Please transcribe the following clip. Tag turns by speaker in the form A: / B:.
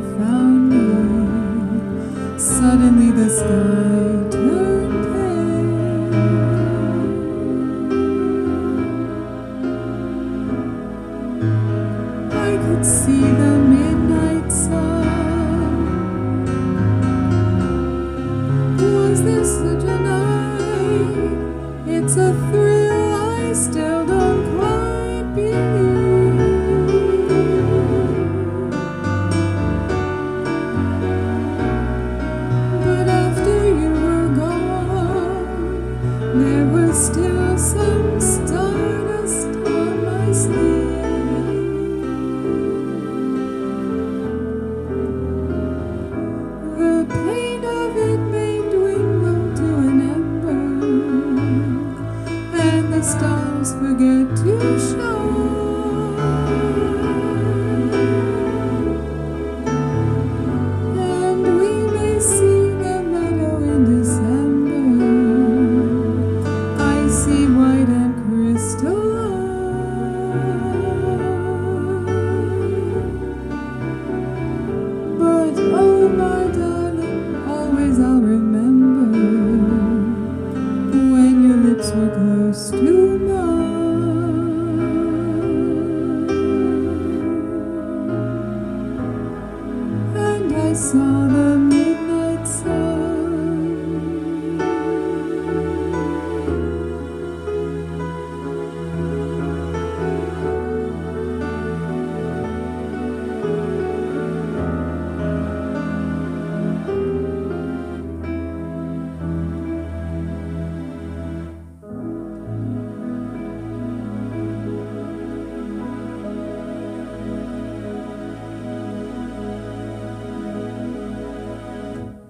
A: found me, suddenly the sky turned pale. I could see the midnight sun. Was this such a night? It's a thrill I still don't quite believe. But after you were gone, there was still some stardust on my sleeve. The pain of it may dwindle to an ember, and the stars forget to shine, and we may see the meadow in December, icy white and crystalline. But oh my darling, always I'll remember when your lips were close to mine, and I saw